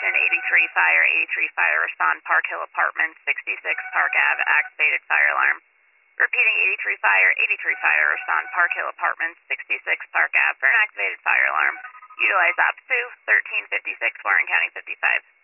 attention, 83 fire, 83 fire, respond Park Hill Apartments, 66 Park Ave, activated fire alarm. Repeating, 83 fire, respond Park Hill Apartments, 66 Park Ave for an activated fire alarm. Utilize OPSU 1356, Warren County 55.